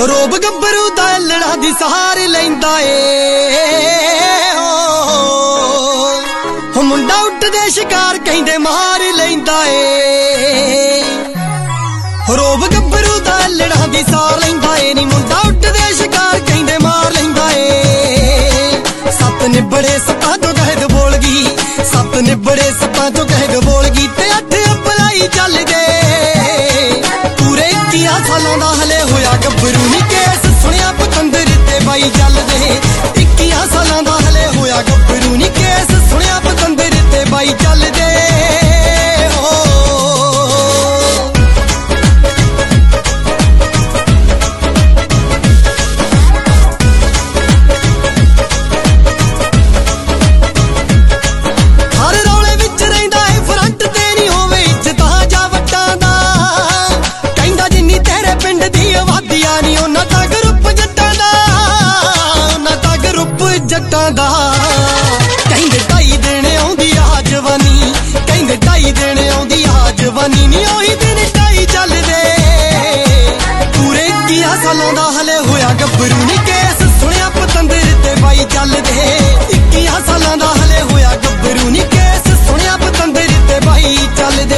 ਰੋਬ ਗੱਭਰੂ ਦਾ ਲੜਾ ਦੀ ਸਹਾਰ ਲੈਂਦਾ ਏ ਹੋ ਮੁੰਡਾ ਉੱਠਦੇ ਸ਼ਿਕਾਰ ਕਹਿੰਦੇ ਮਾਰ ਲੈਂਦਾ ਏ ਰੋਬ ਗੱਭਰੂ ਦਾ ਲੜਾ ਦੀ ਸਹਾਰ ਲੈਂਦਾ ਏ ਨੀ ਮੁੰਡਾ ਉੱਠਦੇ ਸ਼ਿਕਾਰ ਕਹਿੰਦੇ ਮਾਰ ਲੈਂਦਾ ਏ ਸੱਤ ਨਿਬੜੇ ਸੱਪਾਂ ਤੋਂ ਕਹਿਦ ਬੋਲ ਗਈ ਸੱਤ ਨਿਬੜੇ ਸੱਪਾਂ ਤੋਂ ਕਹਿਦ ਬੋਲ ਗਈ ਤੇ 8 ਅਪਲਾਈ ਚੱਲਦੇ ਪੂਰੇ 21 ਸਾਲਾਂ ਦਾ ਹਲੇ ਹੋਇਆ ਗੱਭਰੂ ਨੀ ਕੇਸ ਸੁਣਿਆ ਪਤੰਦਰ ਤੇ ਬਾਈ ਚੱਲਦੇ 21 ਸਾਲਾਂ ਦਾ ਹਲੇ ਹੋਇਆ ਗੱਭਰੂ ਨੀ ਕੇਸ ਸੁਣਿਆ ਪਤੰਦਰ ਤੇ ਬਾਈ ਚੱਲਦੇ ਕਹਿੰਦੇ ਢਾਈ ਦਿਨ ਆਉਂਦੀ ਆ ਜਵਾਨੀ ਕਹਿੰਦੇ ਢਾਈ ਦਿਨ ਆਉਂਦੀ ਆ ਜਵਾਨੀ ਨੀ ਉਹੀ ਦਿਨ ਢਾਈ ਚੱਲਦੇ ਪੂਰੇ 21 ਸਾਲਾਂ ਦਾ ਹਲੇ ਹੋਇਆ ਗੱਭਰੂ ਨੀ ਕੇਸ ਸੁਣਿਆ ਪਤੰਦਰ ਤੇ ਬਾਈ ਚੱਲਦੇ 21 ਸਾਲਾਂ ਦਾ ਹਲੇ ਹੋਇਆ ਗੱਭਰੂ ਨੀ ਕੇਸ ਸੁਣਿਆ ਪਤੰਦਰ ਤੇ ਬਾਈ ਚੱਲਦੇ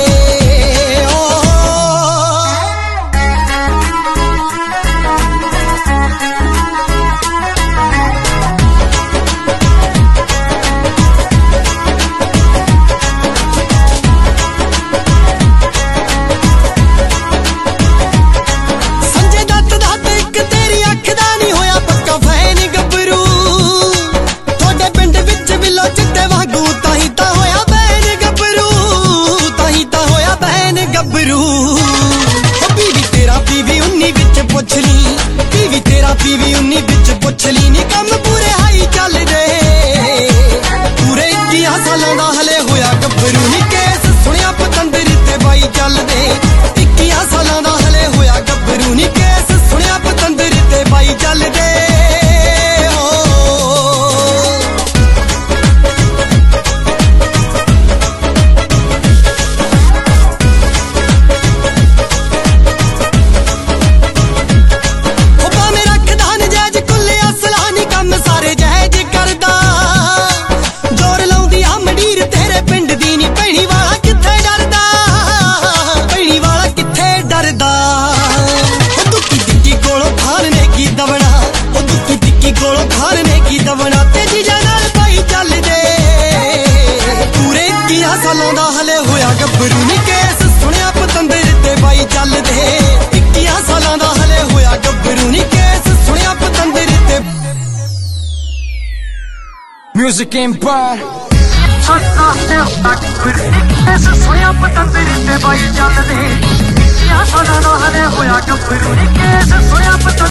ਪੀਵੀ 19 ਵਿੱਚ ਪੁੱਛ ਲਈ ਨੀ ਕੰਮ ਪੂਰੇ ਹਾਈ ਚੱਲਦੇ ਪੂਰੇ 21 ਸਾਲਾਂ ਦਾ ਹਲੇ ਹੋਇਆ ਗੱਭਰੂ ਨੀ ਕੇਸ ਸੁਣਿਆ ਪਤੰਦਰ ਤੇ ਬਾਈ ਚੱਲਦੇ 21 ਸਾਲਾਂ ਦਾ ਹਲੇ ਹੋਇਆ ਗੱਭਰੂ ਨੀ ਕੇਸ ਸੁਣਿਆ ਪਤੰਦਰ ਤੇ ਬਾਈ ਚੱਲਦੇ ਸਾਲਾਂ ਦਾ ਹਲੇ ਹੋਇਆ ਗੱਭਰੂ ਨੀ ਕੇਸ ਸੁਣਿਆ ਪਤੰਦਰ ਤੇ ਬਾਈ ਚੱਲਦੇ 21 ਸਾਲਾਂ ਦਾ ਹਲੇ ਹੋਇਆ ਗੱਭਰੂ ਨੀ ਕੇਸ ਸੁਣਿਆ ਪਤੰਦਰ ਤੇ Music Empire ਸੁਣਿਆ ਪਤੰਦਰ ਤੇ ਬਾਈ ਚੱਲਦੇ 21 ਸਾਲਾਂ ਦਾ ਹਲੇ ਹੋਇਆ ਗੱਭਰੂ ਨੀ ਕੇਸ ਸੁਣਿਆ